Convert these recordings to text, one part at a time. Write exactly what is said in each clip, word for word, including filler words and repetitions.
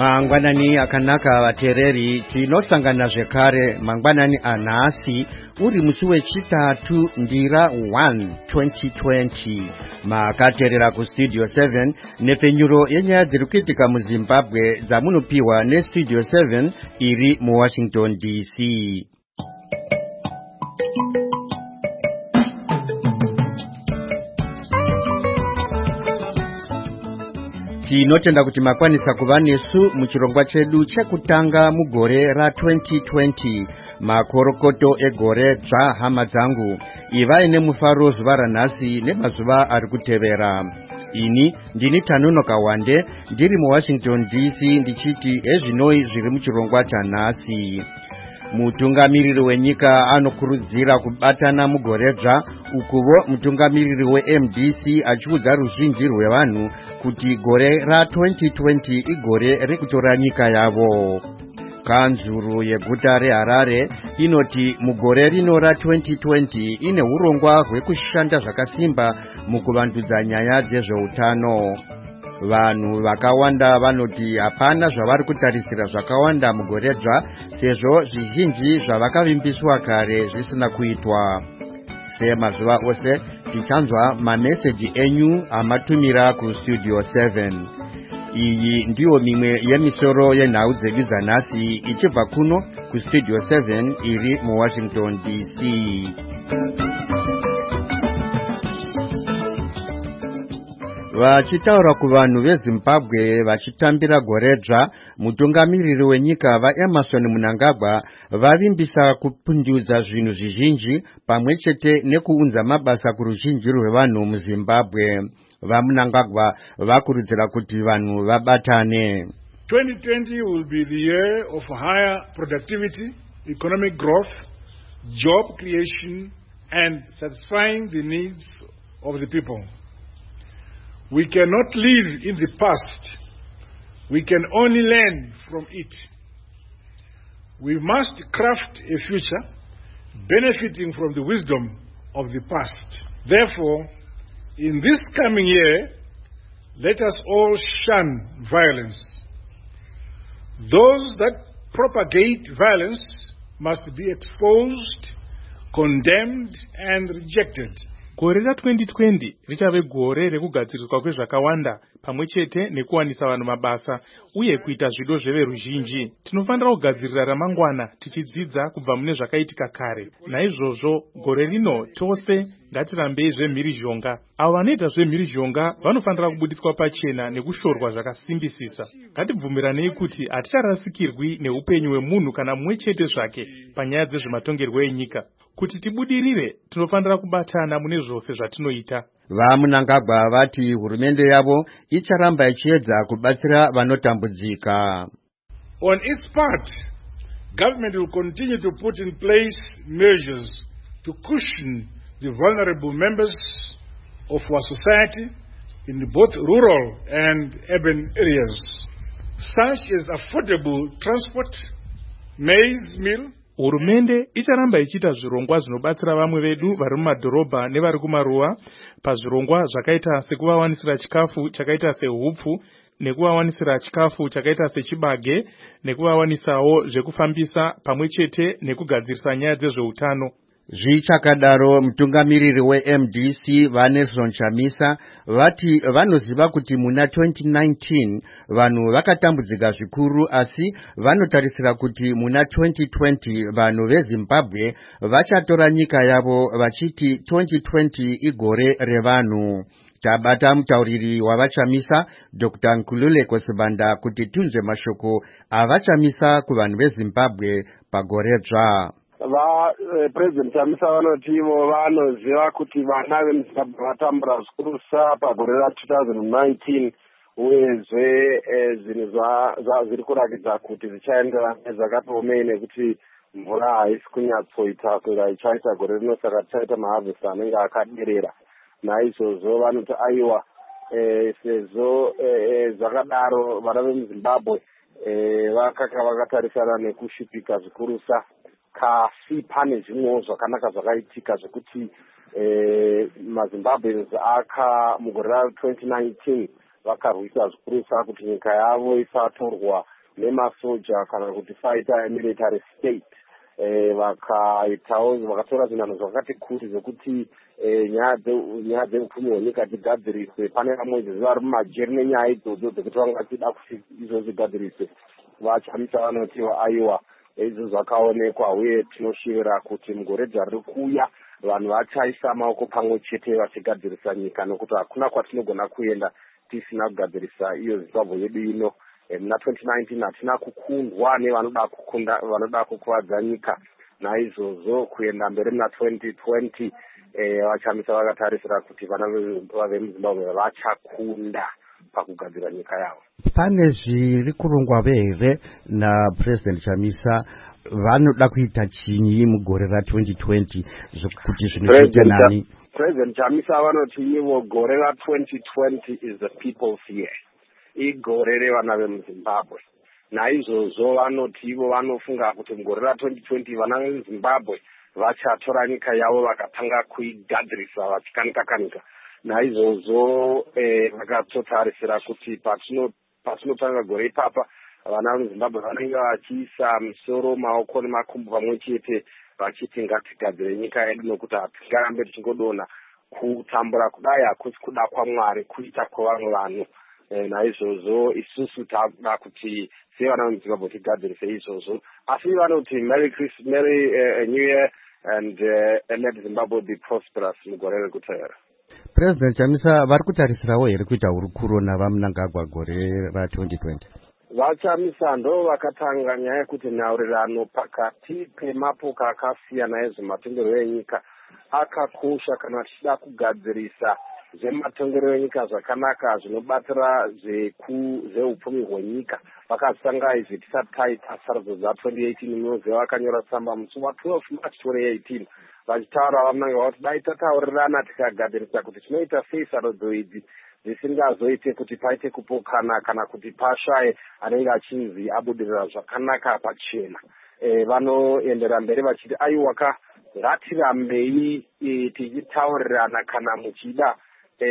Mangwanani akanaka vatereri tinosangana zvekare mangwanani anhasi uri musi wechitatu ndira one twenty twenty makaterera kustudio seven nepfenyuro yenyaya dziri kuitika muZimbabwe dzamunopiwa nestudio seven iri muWashington D C. Tinotenda kuti makwanisa kuva nesu muchirongwa chedu chekutanga mugore ra twenty twenty. Makorokoto egore dzva hama dzangu, ivai nemufaro zuva ranhasi nemazuva ari kutevera. Ini ndini Tanonoka Wande ndiri muWashington D C ndichiti ezvinoi zviri muchirongwa chanhasi. Mutungamiriri wenyika anokurudzira kubatana mugore dzva, ukuvo mutungamiriri weM D C achiudza ruzhinji rwevanhu kuti gore ra twenty twenty igore rekutora nyika yavo. Kanzuru yeguta reHarare inoti mugore rino ra twenty twenty ine urongwa hwekushanda zvakasimba mukuvandudza nyaya dzezveutano. Vanhu vakawanda vanoti hapana zvavari kutarisira zvakawanda mugore dzva, sezvo zvizhinji zvavakavimbiswa kare zvisina kuitwa. Semazuva ose tichanzwa mameseji enyu amatumira kustudio seven. Iyi ndiyo mimwe yemisoro yenhau dzedu dzanhasi ichibva kuno kustudio seven iri muWashington D C. Vachitaura kuvanhu veZimbabwe vachitambira gore dzva, mutungamiriri wenyika vaEmmerson Mnangagwa vavimbisa kupundudza zvinhu zvizhinji pamwe chete nekuunza mabasa kuruzhinji rwevanhu muZimbabwe. VaMnangagwa vakurudzira kuti vanhu vabatane. twenty twenty will be the year of higher productivity, economic growth, job creation and satisfying the needs of the people. We cannot live in the past. We can only learn from it. We must craft a future benefiting from the wisdom of the past. Therefore, in this coming year, let us all shun violence. Those that propagate violence must be exposed, condemned, and rejected. Gore ra twenty twenty richave gore rekugadziriswa kwezvakawanda pamwe chete nekuwanisa vanhu mabasa uye kuita zvido zveveruzhinji. Tinofanira kugadzirira ramangwana tichidzidza kubva mune zvakaitika kare. Naizvozvo gore rino tose ngatirambei zvemhirizhonga. Avo vanoita zvemhirizhonga vanofanira kubudiswa pachena nekushorwa zvakasimbisisa. Ngatibvumiranei kuti haticharasikirwi neupenyu hwemunhu kana mumwe chete zvake panyaya dzezvematongerwo enyika. Kuti tibudirire tinofanira kubatana mune zvose zvatinoita. VaMnangagwa vati hurumende yavo icharamba ichiedza kubatsira vanotambudzika. On its part, government will continue to put in place measures to cushion the vulnerable members of our society in both rural and urban areas, such as affordable transport, maize meal. Hurumende icharamba ichiita zvirongwa zvinobatsira vamwe vedu vari mumadhorobha nevari kumaruwa pazvirongwa zvakaita sekuvawanisira chikafu chakaita sehupfu, nekuvawanisira chikafu chakaita sechibage, nekuvawanisawo zvekufambisa pamwe chete nekugadzirisa nyaya dzezveutano. Zvichakadaro mutungamiriri weM D C vaNelson Chamisa vati vanoziva kuti muna twenty nineteen vanhu vakatambudzika zvikuru, asi vanotarisira kuti muna twenty twenty vanhu veZimbabwe vachatora nyika yavo vachiti twenty twenty igore revanhu. Tabata mutauriri wavaChamisa Doctor Nkululeko Sibanda kuti tunzwe mashoko avachamisa kuvanhu veZimbabwe pagore dzva. Va President Chamisa vanoti ivo vanoziva kuti vana vemuZimbabwe vatambura zvikurusa pagore ra two thousand nineteen uyezve zvinhu zviri kurakidza kuti zvichaenderana nezvakatiomei nekuti mvura haisi kunyatsoita kunga ichaita gore rino, saka tichaita mahavhesti anenge akaderera. Naizvozvo vanoti aiwa sezvo zvakadaro vana vemuZimbabwe vakanga vakatarisana nekushupika zvikurusa, kasi pane zvimwewo zvakanaka zvakaitika zvekuti maZimbabweans aka mugore ra twenty nineteen vakarwisa zvikuru kuti nyika yavo isatorwa nemasoja kana kuti fighter military state eh vakaitawo vakatora zvinhu zvakati kuti zvokuti nyaya dzeupfumi hwenyika dzigadziriswe. Pane vamwe vari mumajeri nenyaya idzodzo dzekuti vanga vachida kuti izvo zvigadziriswe. Vachamisa vanotiwa aiwa izvo zvakaonekwa, uye tinoshivira kuti mugore riri kuuya vanhu vachaisa maoko pamwe chete vachigadzirisa nyika, nokuti hakuna kwatinogona kuenda tisina kugadzirisa iyo Zimbabwe yedu ino. Muna twenty nineteen hatina kukundwa nevanoda kukunda vanoda kukuvadza nyika. Naizvozvo kuenda mberi muna twenty twenty vachamisa vakatarisira kuti vana vemuzimbabwe vachakunda pakugadzira nyika yavo. Pane zviri kurongwa here naPresident Chamisa vanoda kuita chinyi mugore ra twenty twenty kuti zvinoita nani? President Chamisa vanoti ivo gore ra twenty twenty is the people's year, igore revana vemuzimbabwe. Naizvozvo vanoti ivo vanofunga kuti mugore ra twenty twenty vana vemuzimbabwe vachatora nyika yavo vakatanga kuigadzirisa vachikanika kanika. Naizvozvo vakatotarisira kuti patinotanga gore ipapa vana vemuzimbabwe vanenge vachiisa misoro maoko nemakumbo pamwe chete vachiti ngatigadzire nyika yedu, nokuti hatingarambe tichingodonha kutambura kudai hakusi kuda kwaMwari, kuita kwevamwe vanhu. Naizvozvo isusu takuda kuti sevana vemuzimbabwe tigadzirise izvozvo. Asi vanoti Merry Christmas, Merry uh, New Year and uh, let Zimbabwe be prosperous mugore rekutevera. President Chamisa vari kutarisirawo here kuita hurukuro navaMnangagwa gore ra twenty twenty? Vachamisa ndo vakatanga nyaya yekuti nhaurirano pakati pemapoka akasiyana ezvematongerwo enyika akakosha kana tichida kugadzirisa zvematongerwo enyika zvakanaka zvinobatira zveupfumi hwenyika. Vakazitanga izvi tisati taita sarudzo dza-twenty eighteen munoziva vakanyora tsamba musi wa-twelve March twenty eighteen vachitaura vaMnangagwa kuti dai tataurirana tikagadzirisa kuti tinoita sei sarudzo idzi dzisingazoite kuti paite kupokana kana kuti pashaye anenge achinzi abudirira zvakanaka pachena. E, vanoendera mberi vachiti aiwaka ngatirambei e, tichitaurirana kana muchida e,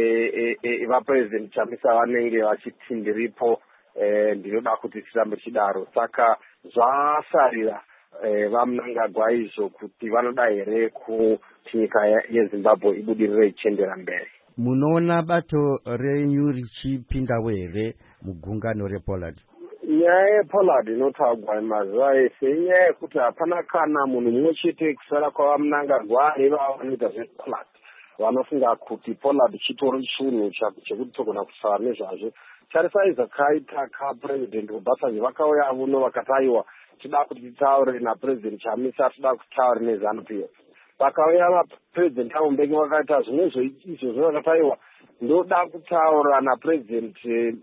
e, e, vaPresident Chamisa vanenge vachiti ndiripo e, ndinoda kuti tirambe chidaro. Saka zvasarira e, vaMnangagwa izvo kuti vanoda here kuti nyika yeZimbabwe ibudirire ichiendera mberi. Munoona bato renyu richipindawo here mugungano rePollard? Nyaya yePollard inotaurwa mazuva ese inyaya yekuti hapana kana munhu mumwe chete kusara kwavaMnangagwa nevava vanoita zvePollard vanofunga kuti Pollard chitori chinhu chekuti togona kusara nezvazvo. Tarisai zvakaita kaPresident Obasanjo vakauya vuno vakati aiwa tida kuti titaure naPresident Chamisa, tida kutaura neZANU-P F. Vakauya vaPresident avo Mbeki vakaita zvimwezvo izvozvo vakataiwa ndoda kutaura naPresident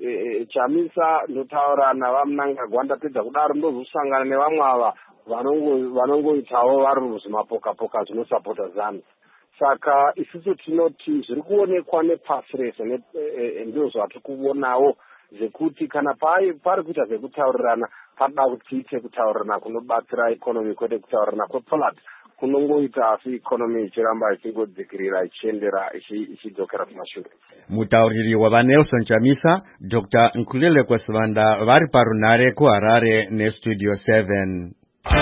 Chamisa, ndotaura navaMnangagwa, ndapedza kudaro ndozosangana nevamwe ava vanongoitawo vari muzvimapoka-poka zvinosapota ZANU. Saka isusu tinoti zviri kuonekwa nepasi rese ndizvo zvatiri kuonawo zvekuti kana pari kuita zvekutaurirana panoda kuti tiite kutaurirana kunobatsira ikonomi kwete kutaurirana kwePollard kunongoita asi ikonomi ichiramba ichingodzikirira ichiendera ichidzokera kumashure. Mutauriri wavaNelson Chamisa, Doctor Nkulele Kwesivanda vari parunare kuHarare neStudio seven.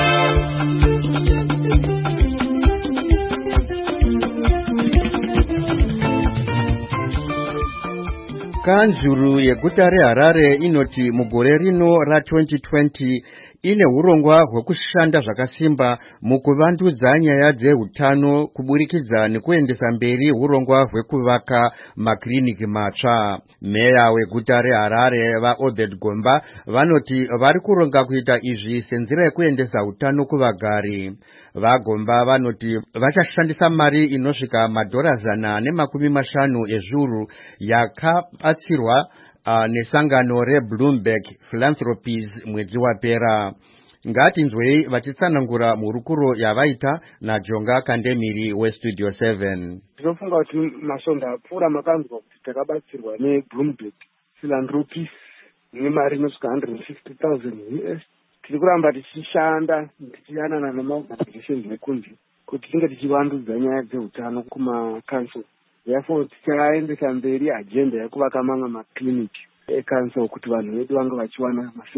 Kanzuru yeguta reHarare inoti mugore rino ra twenty twenty ine hurongwa hwekushanda zvakasimba mukuvandudza nyaya dzehutano kuburikidza nekuendesa mberi hurongwa hwekuvaka makiriniki matsva. Meya weguta reHarare vaObed Gomba vanoti vari kuronga kuita izvi senzira yekuendesa hutano kuvagari. VaGomba vanoti vachashandisa mari inosvika madhora zana nemakumi mashanu ezviuru yakabatsirwa Uh, nesangano reBloomberg Philanthropies mwedzi wapera. Ngatinzwei vachitsanangura mhurukuro yavaita naJonga Kandemiri weStudio seven. Tinofunga kuti masonda apfuura makanzwa kuti takabatsirwa neBloomberg Philanthropies nemari inosvika one hundred fifty thousand U S. Tiri kuramba tichishanda tichiyanana nemaorganizations nekunze kuti tinge tichivandudza nyaya dzehutano kumakanso. Therefore tichaendesa mberi agenda yekuvaka mamwe makiriniki ekanso kuti vanhu vedu vange vachiwana maservices.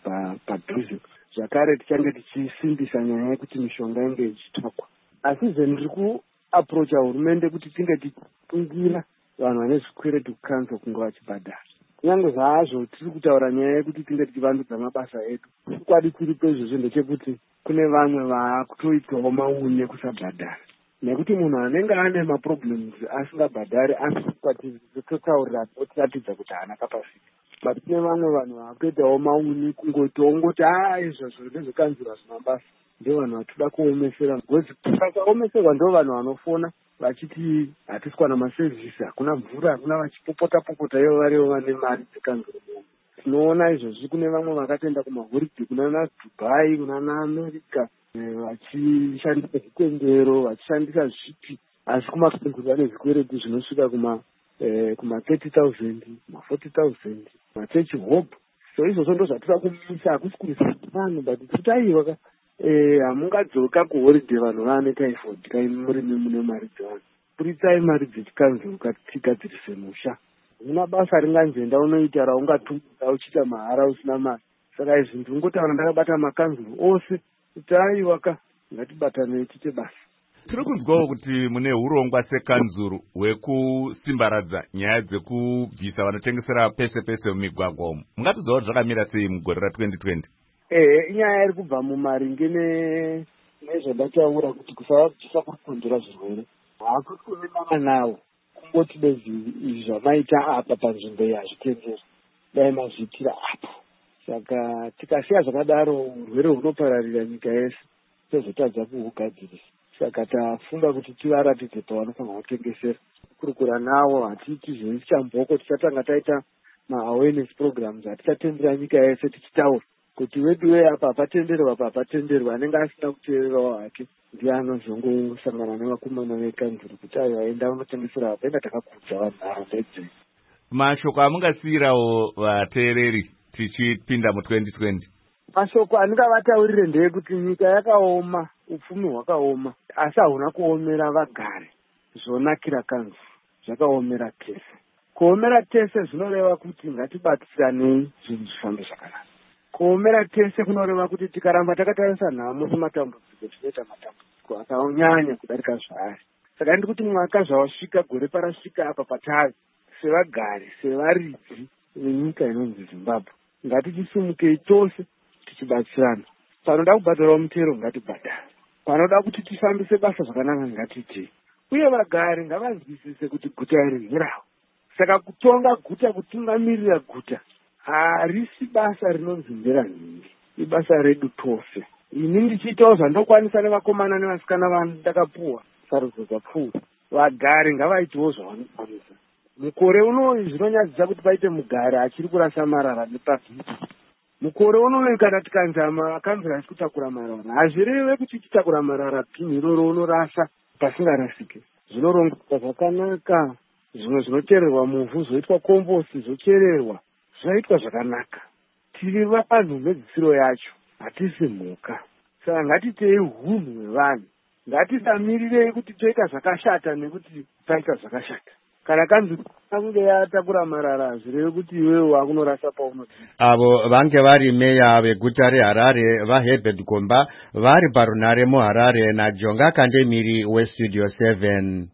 padhuze. Zvakare tichange tichisimbisa nyaya yekuti mishonga inge ichitsvakwa. Asi zvendiri kuaprocha hurumende kuti tinge tichitungira vanhu vane zvikwereti kukanza kunge vachibhadhara. Kunyange zvazvo tiri kutaura nyaya yekuti tinge tichivandudza mabasa edu, chikwadi chiripo izvozvo ndechekuti kune vamwe vakutoitwawo maune kusabhadhara. Nekuti munhu anenge ane maproblems asingabhadhari anototaurira otiratidza kuti haana kapasiti. But kune vamwe vanhu vakutoitawo mauni kungoti ongoti haa izvozvo ndezvekanzura zvemabasa ndio vanhu vatoda kuomesera. Vakaomeserwa ndio vanhu vanofona vachiti hatiswa namasevhisi, hakuna mvura, hakuna vachipopota popota ivo varivo vane mari dzekanzuro. Tinoona izvozvi kune vamwe vakatoenda kumahoride kunana Dubai, kunana America vachishandisa zvitendero, vachishandisa zvipi, asi kumakanzuro vane zvikwereti zvinosvika kuma kuma thirty thousand, kuma forty thousand, machechi hope. So izvozvo ndo zvatira kumisa, hakusi kurisa vanhu, but tutaiwa hamungadzoka kuhoride vanhu vane typhoid kai muri mune mari dzevanhu. Puritsai mari dzechikanzuro katigadzirise musha. Muna basa ringanzenda unoita raungatumbuka uchiita mahara usina mari. Saka izvi ndingotaura ndakabata makanzuro ose kuti aiwa ka ngatibatanei tiite basa. Tiri kunzwawo kuti mune urongwa sekanzuro hwekusimbaradza nyaya dzekubvisa vanotengesera pese pese mumigwagwa umu. Mungatidzawo zvakamira sei mugore ratwenty twenty? Eh, inyaya iri kubva mumaringe nezvandataura kuti kusavabvisa kurikondera zvirwere. Hakuti kunemana nawo kungoti bezvi zvamaita apa panzvimbo yazvitendera dai mazviitira apo. Saka tikasiya zvakadaro urwere hunopararira nyika yese tozotadza kuhugadzirisa. Saka tafunga kuti tivaratidze pavanofanira kutengesera. Kurukura nawo hatiiti zvechichamboko, tichatanga taita ma-awareness programs, hatichatendera nyika yese tichitaura kuti wedu we apa apatenderwa apa apatenderwa, anenge asina kuteererawo hake ndiye anozongosangana nevakomana vekanzuro kuti ayo aenda unotengesera apa, inga takakudza vanhu nharaunda idzi. Mashoko amungasiyirawo vateereri tichipinda mu twenty twenty? Mashoko andingavataurire ndeyekuti nyika yakaoma, upfumi hwakaoma, asi hauna kuomera vagari. Zvonakira kanzuro zvakaomera tese. Kuomera tese zvinoreva kuti ngatibatsiranei zvinhu zvifambe zvakanaka. Kuomera tese kunoreva kuti tikaramba takatarisa nhamo sematambudziko tinoita matambudziko akanyanya kudarika zvaari. Saka ndiri kuti mwaka zvawasvika, gore parasvika apa patari, sevagari, sevaridzi venyika inonzi Zimbabwe, ngatichisimukei tose tichibatsirana. Panoda kubhadharawo mutero ngatibhadhare, panoda kuti tifambise basa zvakanaka ngatiitei. Uye vagari ngavanzwisise kuti guta iri nheravo. Saka kutonga guta, kutungamirira guta harisi basa rinonzi nderanhingi, ibasa redu tose. Ini ndichiitawo zvandokwanisa nevakomana nevasikana vandakapuwa sarudzo dzapfuura. Vagari ngavaitewo zvavanokwanisa. Mukore uno zvinonyadzisa kuti paite mugari achiri kurasa marara nepavhiki. Mukore uno kana tikanzama akanzira kutakura marara, hazvireve kuti titakura marara pini iroro unorasa pasingarasike. Zvinorongwa zvakanaka, zvimwe zvinochererwa muvhu zvoitwa kombosi, zvochererwa zvaitwa zvakanaka. Tiri vanhu nedzisiro yacho, hatisi mhuka. Saka ngatitei hunhu hwevanhu, ngatisamirire kuti toita zvakashata nekuti taita zvakashata. Kana kanzi kunge yatakura marara zvireve kuti iwewe wakunorasa paunodzika. Avo vange vari meya veguta reHarare vaHerbert Gomba vari parunare muHarare naJonga Kandemiri weStudio seven.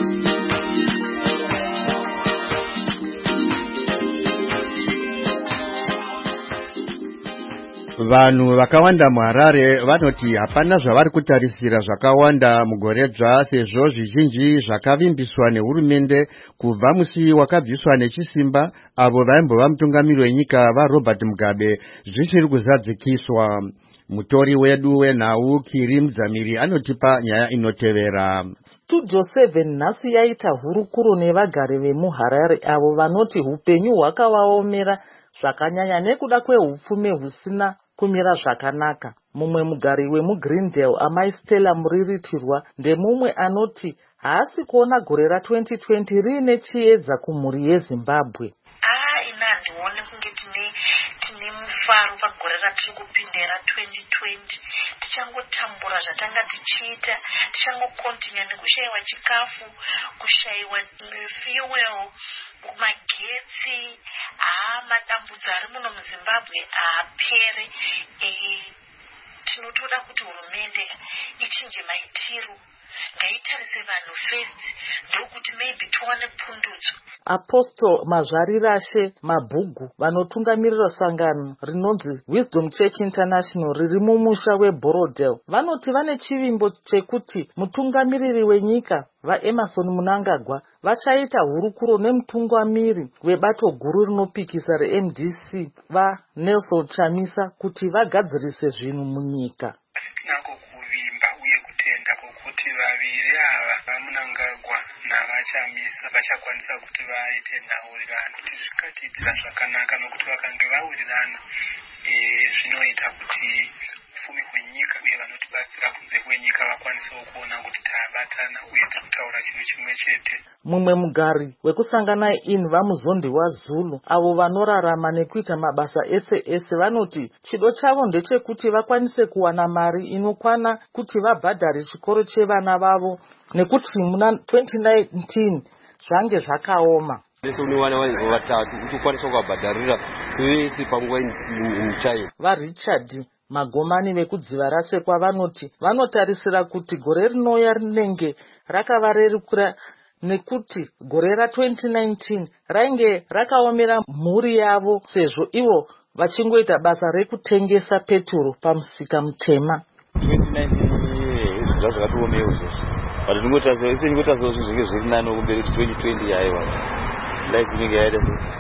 Vanhu vakawanda muHarare vanoti hapana zvavari kutarisira zvakawanda mugoredzva, sezvo zvizhinji zvakavimbiswa nehurumende kubva musi wakabviswa nechisimba avo vaimbova mutungamiri wenyika vaRobert Mugabe zvichiri kuzadzikiswa. Mutori wedu wenhau Kiri Mudzamiri anotipa nyaya inotevera. Studio seven nhasi yaita hurukuro nevagari vemuHarare avo vanoti upenyu hwakavaomera zvakanyanya nekuda kwehupfume husina kumira zvakanaka. Mumwe mugari wemuGreendale, amai Stella Muriritirwa, ndemumwe anoti haasi kuona gore ratwenty twenty riine chiedza kumhuri yeZimbabwe. Ah, ina ndione kunge tine tine mufaro pagore ratiri kupindira twenty twenty. Tichangotambura zvatanga tichiita, tichangokontinya nekushayiwa chikafu, kushayiwa fuel, magetsi, haa madambudzo ari muno muZimbabwe haapere. Tinotoda kuti hurumende ichinje maitiro, ngaitarise vanhu first, ndokuti maybe tiwane pundutso. Apostle Mazvarirashe Mabhugu vanotungamirira sangano rinonzi Wisdom Church International riri mumusha weBorodale vanoti vane chivimbo chekuti mutungamiriri wenyika vaEmerson Mnangagwa vachaita hurukuro nemutungamiri webato guru rinopikisa reM D C vaNelson Chamisa kuti vagadzirise zvinhu munyika. Kuti vaviri ava vaMnangagwa navaChamisa vachakwanisa kuti vaite nhaurirano kuti zvikatiitira zvakanaka, nokuti vakange vawirirana zvinoita kuti ufumi hwenyika uye vanotibatsira kunze kwenyika vakwanisewo kuona kuti tabatana uye tiri kutaura chinhu chimwe chete. Mumwe mugari wekusangana in vamuzondi waZulu avo vanorarama nekuita mabasa ese ese vanoti chido chavo ndechekuti vakwanise kuwana mari inokwana kuti vabhadhare chikoro chevana vavo nekuti muna twenty nineteen zvange zvakaoma. Lese uniwana vanhu vatatu kuti ukwanise kuvabhadharira vese panguva muchayo. VaRichard Magomani vekudziva rasekwa vanoti vanotarisira kuti gore rinouya rinenge rakavarerukira nekuti gore ra twenty nineteen rainge rakaomera mhuri yavo sezvo ivo vachingoita basa rekutengesa peturo pamusika mutema. twenty nineteen izvo zvakatiomewo izvozvo but ndingotarisira zvinhu zvinge zviri nani kumberi kuti twenty twenty yaiwa life inenge yaita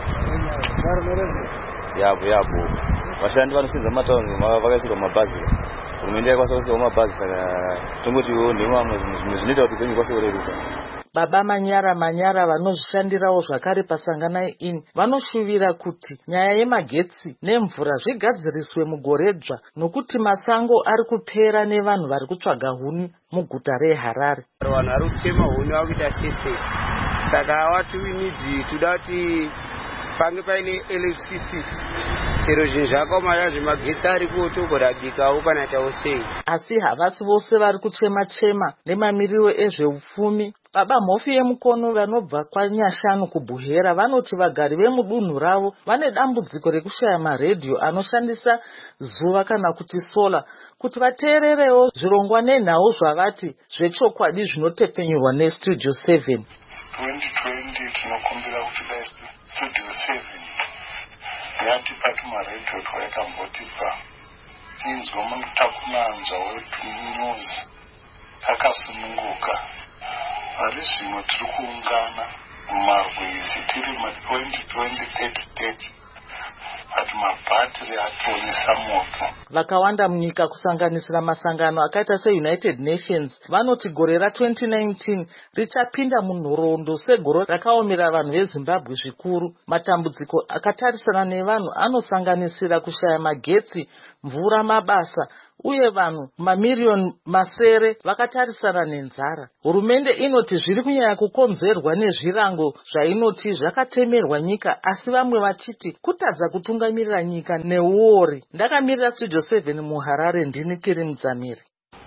yapo yapo vashandi vanosenza mataundi vakaisirwa mabhazi, hurumende yakwanisa kuisirwa mabhazi, saka tongotiwo nevamwe zvimwe zvinoita kuti upenyu kwase kureruka. Baba Manyara Manyara vanozvishandirawo zvakare pasangana in vanoshuvira kuti nyaya yemagetsi nemvura zvigadziriswe mugoredzva nokuti masango ari kupera nevanhu vari kutsvaga huni muguta reHarare. Vanhu vari kutema huni vakuita sese, saka wati winidi toda kuti pange paine electricity, chero zvinhu zvakaoma zvemagetsi ariko togorabikawo kana chausei. Asi havasi vose vari kuchema-chema nemamiriro ezveupfumi. Baba Mhofi yemukono vanobva kwaNyashanu kuBuhera vanoti vagari vemudunhu ravo vane dambudziko rekushaya maredhiyo anoshandisa zuva kana kuti sola kuti vateererewo zvirongwa nenhau zvavati zvechokwadi zvinotepfenyurwa neStudio seven. twenty twenty tinokumbira kuti dai Studio seven yatipa tumaredhiyo twayakambotipa tinzwa mutakunanzva wenews takasununguka. Ari zvino tiri kuungana mumarwizi tiri ma-twenty twenty thirty thirty ati mabhatiri atonesa moto. Vakawanda munyika kusanganisira masangano akaita seUnited Nations vanoti gore ra twenty nineteen richapinda munhoroondo segore rakaomera vanhu veZimbabwe zvikuru. Matambudziko akatarisana nevanhu anosanganisira kushaya magetsi, mvura, mabasa uye vanhu mamiriyoni masere vakatarisana nenzara. Hurumende inoti zviri kunyanya kukonzerwa nezvirango zvainoti zvakatemerwa nyika, asi vamwe vachiti kutadza kutungamirira nyika neuori. Ndakamirira Studio seven muHarare, ndini Kiri Mudzamiri.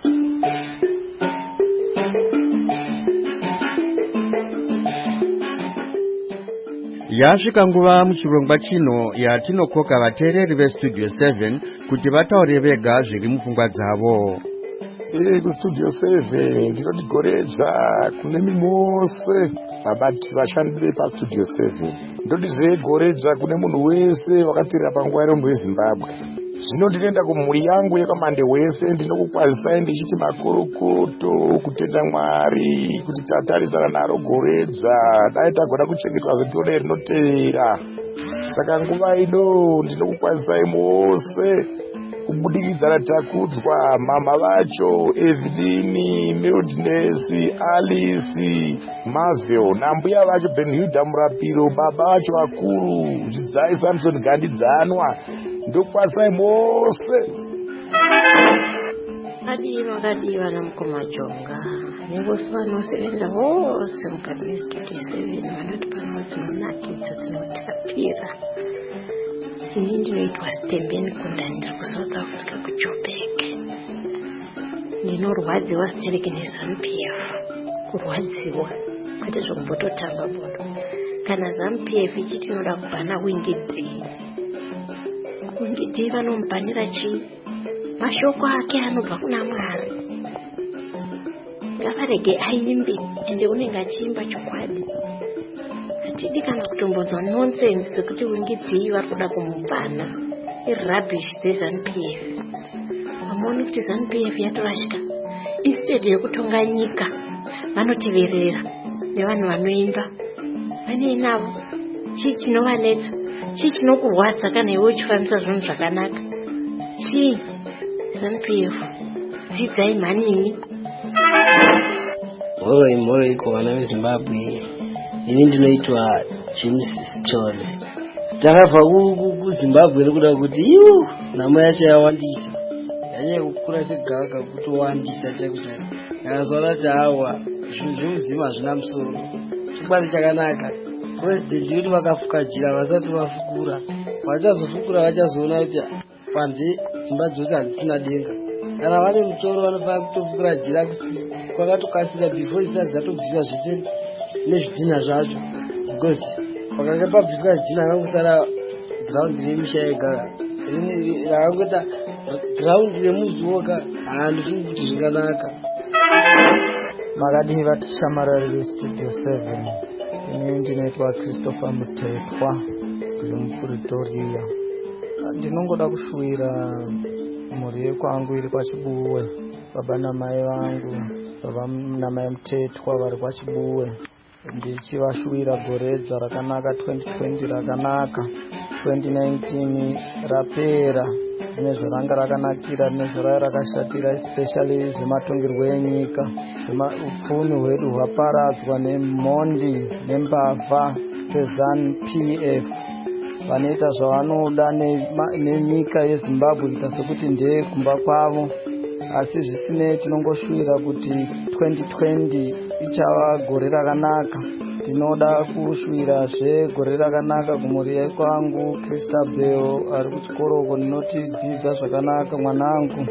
Yasvika nguva muchirongwa chino yatinokoka vateereri veStudio seven kuti vataure vega zviri mupfungwa dzavo. Eh, kuStudio seven ndinoti goredza kune mimose vabati vashandi vepaStudio seven. Ndoti zvegoredza kune munhu wese wakatirira panguva iro muZimbabwe. Zvino ndinoenda kumhuri yangu yakamande wese, ndinokukwazisai ndichiti makorokoto kutenda Mwari kuti tatarisana naro goredza dai tagona kuchengetwa zvitore rinotevera. Saka nguva ino ndinokukwazisai mose kubudikidza ratakudzwa mama vacho Evelyn, Mildness, Alice, Marvel nambuya vacho Benhuda Murapiro, baba vacho vakuru Zvidzai Samson Gandidzanwa. Ndokwasai mose adiva kadiva namukoma Jonga nevose vanosevenza vose mukati meStudio seven vanoti pano dzinonakidza dzinotapira ini ndinoitwa Stembeni Kundani, ndiri kuSouth Africa kuJoburg. Ndinorwadziwa stereki neZANU P F. Kurwadziwa kwete zvokumbototamba bodo. Kana ZANU P F ichiti inoda kubva naWingy D, Wingy D vanomubhanira chii? Mashoko ake anobva kuna Mwari. Ngavarege aimbe, ende unenge achiimba chokwadi. Hatidi kana kutombonzwa nonsense sekuti Wingy D vari kuda kumubhana. Irubbish dzeZANU P F. Vamaoni kuti ZANU P F yatorashika. Instead yekutonga nyika, vanotiverera nevanhu vanoimba. Vane navo chii chinovanetsa, chii chinokurwadza kana iwe uchifambisa zvinhu zvakanaka. Chii? ZANU P F dzidzai mhanini. Moroi moroi kuvana veZimbabwe. Ini ndinoitwa James Stone. Takabva kuZimbabwe nekuda kuti iu nhamo yacho yawandisa. Yanyanya kukura segaka kutowandisa chaiko chaiko. Yakazoona kuti hawa zvinhu zvemuzima hazvina musoro. Chikwadi chakanaka. President yoti vakafuka jira vasati vafukura. Vachazofukura vachazoona kuti panze dzimba dzose hadzisina denga. Kana vane musoro vanofanira kutofukura jira kwakatokasira before isati dzatobviswa zvese nezvidhina zvacho. Because pakanga pabviswa zvidhina akangosara ground remisha yega. Rakangoita ground remuzoka handifuni kuti zvinganaka. Makadini vatishamarari veStudio seven. Ini ndinoitwa Christopher Mutetwa kuri muPretoria. Ndinongoda kushuvira mhuri yekwangu iri kwaChibuwe. Baba namai vangu, baba namai Mutetwa vari kwaChibuwe. Ndichivashuvira goredza rakanaka twenty twenty rakanaka. twenty nineteen rapera rine zvaranga rakanakira nezvaranga rakashatira, especially zvematongerwo enyika. Upfumi hwedu hwaparadzwa nemhondi nembavha dzeZANU P F vanoita zvavanoda nenyika yeZimbabwe kuita sekuti ndeye kumba kwavo. Asi zvisinei, tinongoshuvira kuti twenty twenty ichava gore rakanaka. Ndinoda kushuvirazve gore rakanaka kumhuri yekwangu Christabel ari kuchikoroko. Ndinoti dzidza zvakanaka mwanangu.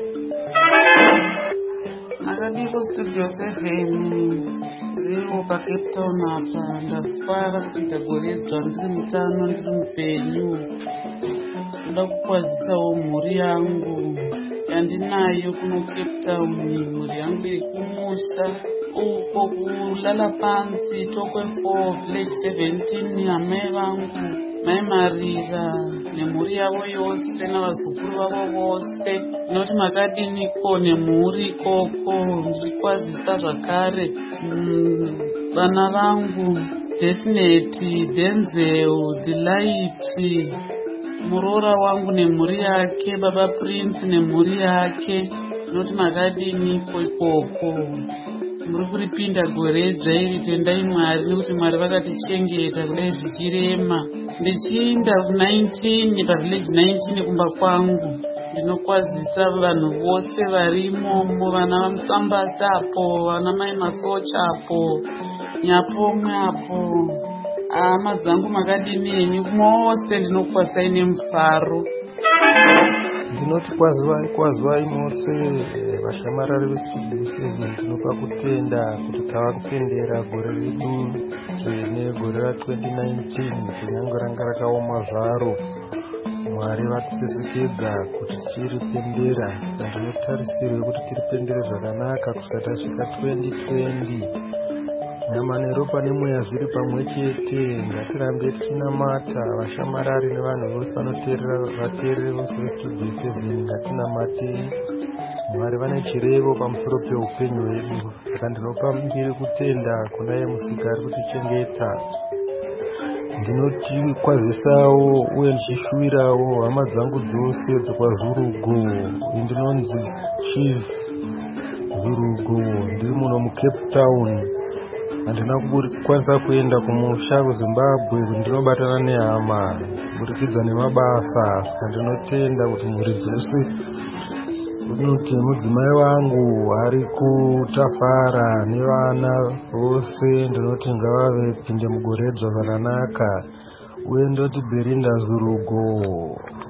Makadii kuStudio seven ndiriwo paCape Town apa. Ndafara kuita goredzwa ndiri mutano, ndiri mupenyu. Ndoda kukwazisawo mhuri yangu yandinayo kuno Cape Town. Mhuri yangu iri kumusha uko kulala pansi Tokwe four village seventeen. Amai vangu Mai Marira nemhuri yavo yose navazukuru vavo vose. Noti makadiniko nemhuri ikoko. Ndichikwazisa zvakare vana vangu Definite, Denzel, Delight, muroora wangu nemhuri yake, baba Prince nemhuri yake. Noti makadiniko ikoko. Muri kuripinda gore dzvairi, tendai Mwari nekuti Mwari vakatichengeta kudai zvichirema. Ndichiinda ku19 pavillage nineteen kumba kwangu. Ndinokwazisa vanhu vose varimomo, vana vaMusambasa apo, vana mai Masocha apo, Nyapomwe apo. Hama dzangu makadini henyu mose, ndinokwasai nemufaro. Ndinoti kwazivai kwazivai mose vashamarari veStudio seven. Ndinopa kutenda kuti tava kupendera gore redu negore ratwenty nineteen kunyange ranga rakaoma zvaro. Mwari vatisesekedza kuti tichiripendera. Ndinotarisirwe kuti tiripendere zvakanaka kusvika tasvika twenty twenty. Nyama neropa nemweya zviri pamwe chete. Ngatirambe tichinamata vashamarari nevanhu vose vanoteerera, vateereri vose veStudio seven. Ngatinamate Mwari, vane chirevo pamusoro peupenyu hwedu. Saka ndinopa mbiri kutenda kuna iye musiki ari kutichengeta. Ndinoti-kwazisawo uye ndichishuvirawo hama dzangu dzose dzekwaZurugu. Ndinonzi Chief Zurugu, ndiri muno muCape Town. Handina kukwanisa kuenda kumusha kuZimbabwe, ndinobatana nehama kuburikidza nemabasa. Saka ndinotenda kuti mhuri dzose, kuti mudzimai wangu ari kutafara nevana vose, ndinoti ngavave pinde mugoredzwa zvakanaka. Uye ndoti Belinda Zurugu.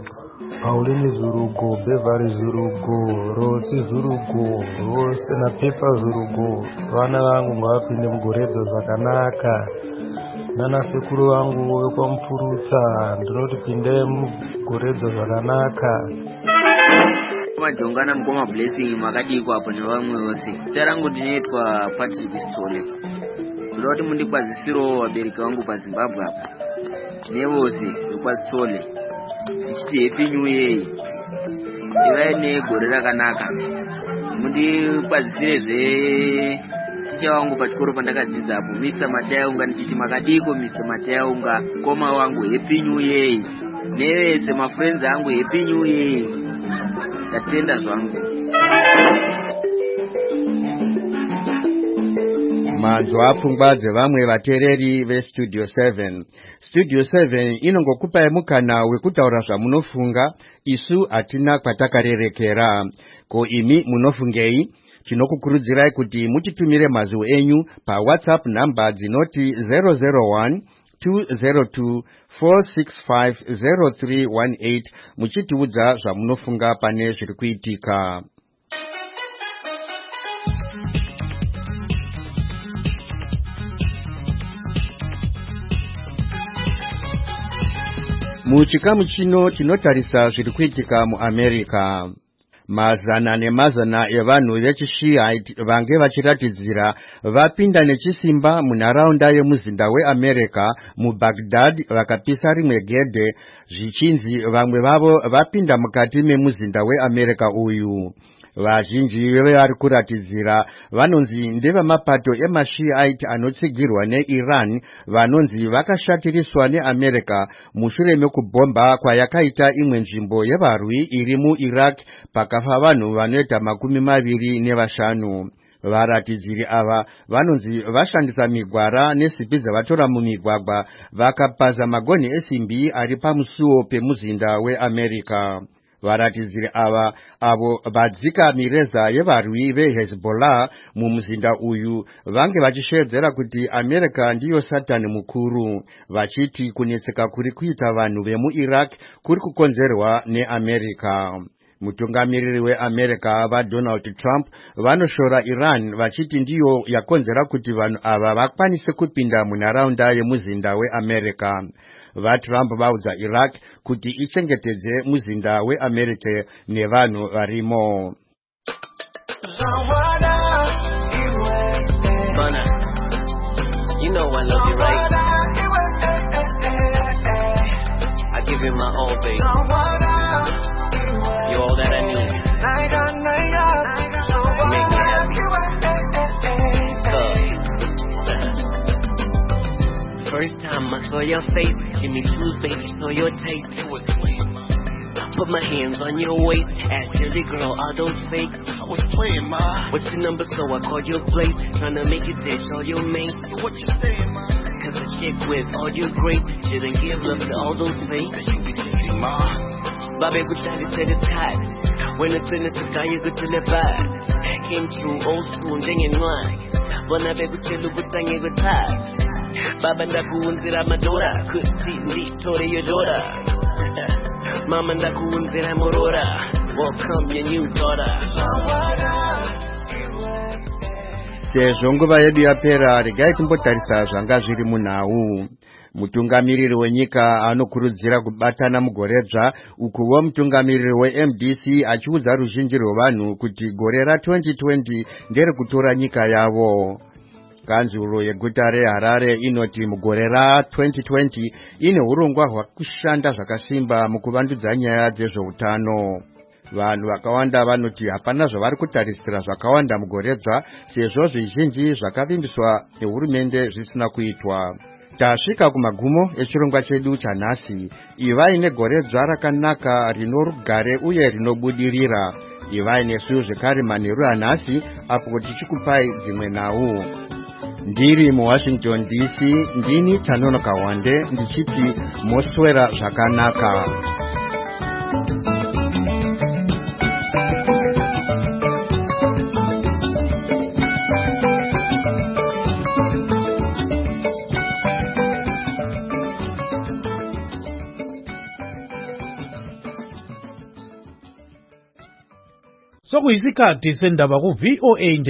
Pauline Zurugo, Beverly Zurugo, Rosi Zurugo, Rose na Pepa Zurugo. Vana vangu ngavapinde mugoredzo zvakanaka. Nana sekuru vangu wekwamfurutsa ndinoti pindai mugoredzo zvakanaka. Majongana mukoma blessing makadikwa apo nevamwe vose. Zita rangu ndinoitwa Patrick Stole. Ndinoti mundikwazisiro vabereki vangu paZimbabwe apa nevose vekwazitole ndichiti happy new year, ivai negore rakanaka. Mundikwazisirezve ticha wangu pachikoro pandakadzidza apo Mister Matayaunga ndichiti makadiko Mister Matayaunga koma wangu happy new year, nevese mafriends angu happy new year. Ndatenda zvangu. Manzwa apfungwa dzevamwe vateereri veStudio seven. Studio seven inongokupai mukana wekutaura zvamunofunga, isu hatina kwatakarerekera. Ko imi munofungei? Tinokukurudzirai kuti mutitumire mazwi enyu pa WhatsApp namba dzinoti zero zero one two zero two four six five zero three one eight muchitiudza zvamunofunga pane zviri kuitika. Muchikamu chino tinotarisa zviri kuitika muAmerica. Mazana nemazana evanhu vechishiite vange vachiratidzira vapinda nechisimba munharaunda yemuzinda weAmerica muBaghdad vakapisa rimwe gedhe zvichinzi vamwe vavo vapinda mukati memuzinda weAmerica uyu. Vazhinji vevari kuratidzira vanonzi ndevamapato emashiite anotsigirwa neIran vanonzi vakashatiriswa neAmerica mushure mekubhomba kwayakaita imwe nzvimbo yevarwi iri muIraq pakafa vanhu vanoita makumi maviri nevashanu. Varatidziri ava vanonzi vashandisa migwara nesipi dzavatora mumigwagwa vakapaza magonhi esimbi ari pamusuo pemuzinda weAmerica. Varatidziri ava avo vadzika mireza yevarwi veHezbollah mumuzinda uyu vange vachishedzera kuti America ndiyo Satani mukuru, vachiti kunetseka kuri kuita vanhu vemuIraq kuri kukonzerwa neAmerica. Mutungamiriri weAmerica vaDonald Trump vanoshora Iran vachiti ndiyo yakonzera kuti vanhu ava vakwanise kupinda munharaunda yemuzinda weAmerica. VaTrump vaudza Iraq kuti ichengetedze muzinda weAmerica nevanhu varimo. You know I love you, right? I give you my all, baby. You're all that I need. You make me happy. First time I saw your face, Jimmy Choo's baby, saw your taste. It was clean. I put my hands on your waist, asked every girl, are those fake? I was playing, ma. What's your number? So I called your place, trying to make it ditch all your mates. What you saying, ma? Cause a chick with all your great shouldn't give love to all those fakes. You be cheating, ma. Bobby could try to set it tight. When it's in the sky, you could tell it back. Came through old school, dinging line. When I bet with you, look at you with ties. Baba ndakuunzira madora, kuti nditore your daughter. Mama ndakuunzira morora, welcome your new daughter. Sezvo nguva yedu yapera, regai timbotarisa zvanga zviri munhau. Mutungamiriri wenyika anokurudzira kubatana mugoredzva, ukuwo mutungamiriri weM D C achiudza ruzhinji rwevanhu kuti gore ra twenty twenty ndere kutora nyika yavo. Kanzuro yeguta reHarare inoti mugore ra twenty twenty ine urongwa hwakushanda zvakasimba mukuvandudza nyaya dzezveutano. Vanhu vakawanda vanoti hapana zvavari kutarisira zvakawanda mugoredzva sezvo zvizhinji zvakavimbiswa nehurumende zvisina kuitwa. Tasvika kumagumo echirongwa chedu chanhasi. Ivai negoredzva rakanaka rino rugare uye rinobudirira. Ivai nesu zvekare manheru anhasi apo tichikupai dzimwe nhau. Ndiri muWashington D C, ndini Tanono Kawande ndichiti moswera zvakanaka. sokuyisikhathi sendaba ku-V O A